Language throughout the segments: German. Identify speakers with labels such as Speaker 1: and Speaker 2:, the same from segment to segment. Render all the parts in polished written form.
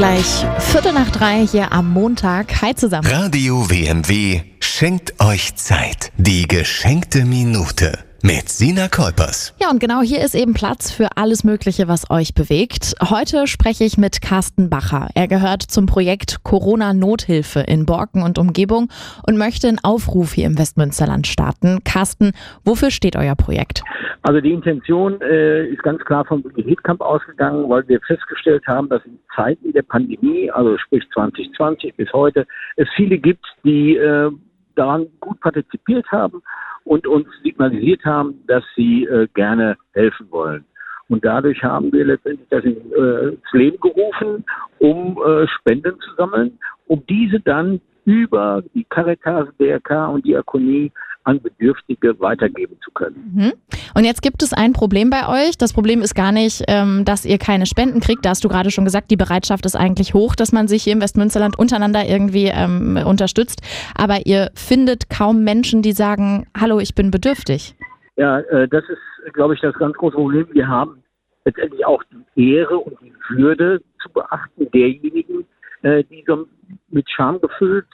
Speaker 1: gleich 2:45 hier am Montag. Hi zusammen.
Speaker 2: Radio WMW schenkt euch Zeit. Die geschenkte Minute mit Sina Kolpers.
Speaker 1: Ja, und genau hier ist eben Platz für alles Mögliche, was euch bewegt. Heute spreche ich mit Carsten Bacher. Er gehört zum Projekt Corona-Nothilfe in Borken und Umgebung und möchte einen Aufruf hier im Westmünsterland starten. Carsten, wofür steht euer Projekt?
Speaker 3: Also die Intention ist ganz klar vom Heatcamp ausgegangen, weil wir festgestellt haben, dass in Zeiten der Pandemie, also sprich 2020 bis heute, es viele gibt, die daran gut partizipiert haben und uns signalisiert haben, dass sie gerne helfen wollen. Und dadurch haben wir letztendlich das ins Leben gerufen, um Spenden zu sammeln, um diese dann über die Caritas, DRK und Diakonie an Bedürftige weitergeben zu können.
Speaker 1: Und jetzt gibt es ein Problem bei euch. Das Problem ist gar nicht, dass ihr keine Spenden kriegt. Da hast du gerade schon gesagt, die Bereitschaft ist eigentlich hoch, dass man sich hier im Westmünsterland untereinander irgendwie unterstützt. Aber ihr findet kaum Menschen, die sagen, hallo, ich bin bedürftig.
Speaker 3: Ja, das ist, glaube ich, das ganz große Problem. Wir haben letztendlich auch die Ehre und die Würde zu beachten derjenigen, die so mit Scham gefüllt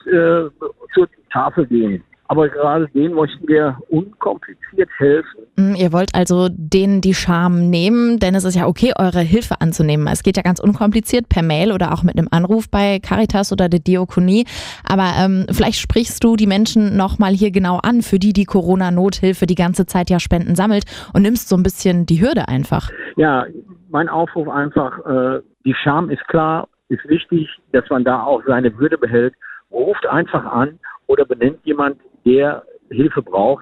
Speaker 3: zur Tafel gehen. Aber gerade denen möchten wir unkompliziert helfen.
Speaker 1: Ihr wollt also denen die Scham nehmen, denn es ist ja okay, eure Hilfe anzunehmen. Es geht ja ganz unkompliziert per Mail oder auch mit einem Anruf bei Caritas oder der Diakonie. Aber vielleicht sprichst du die Menschen nochmal hier genau an, für die Corona-Nothilfe die ganze Zeit ja Spenden sammelt und nimmst so ein bisschen die Hürde einfach.
Speaker 3: Ja, mein Aufruf einfach, die Scham ist klar, ist wichtig, dass man da auch seine Würde behält. Ruft einfach an oder benennt jemand, der Hilfe braucht.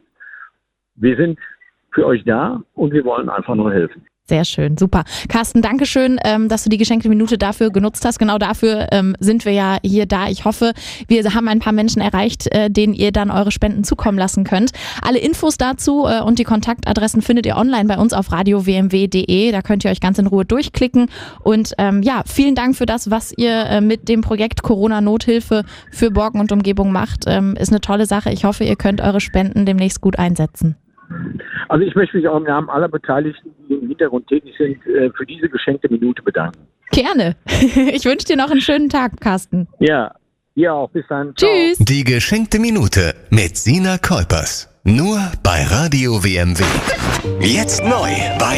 Speaker 3: Wir sind für euch da und wir wollen einfach nur helfen.
Speaker 1: Sehr schön, super. Carsten, danke schön, dass du die geschenkte Minute dafür genutzt hast. Genau dafür sind wir ja hier da. Ich hoffe, wir haben ein paar Menschen erreicht, denen ihr dann eure Spenden zukommen lassen könnt. Alle Infos dazu und die Kontaktadressen findet ihr online bei uns auf radiowmw.de. Da könnt ihr euch ganz in Ruhe durchklicken. Und vielen Dank für das, was ihr mit dem Projekt Corona-Nothilfe für Borken und Umgebung macht. Ist eine tolle Sache. Ich hoffe, ihr könnt eure Spenden demnächst gut einsetzen.
Speaker 3: Also ich möchte mich auch im Namen aller Beteiligten, die im Hintergrund tätig sind, für diese geschenkte Minute bedanken.
Speaker 1: Gerne. Ich wünsche dir noch einen schönen Tag, Carsten.
Speaker 3: Ja, ihr auch. Bis dann. Ciao.
Speaker 1: Tschüss.
Speaker 2: Die geschenkte Minute mit Sina Kolpers. Nur bei Radio WMW. Jetzt neu bei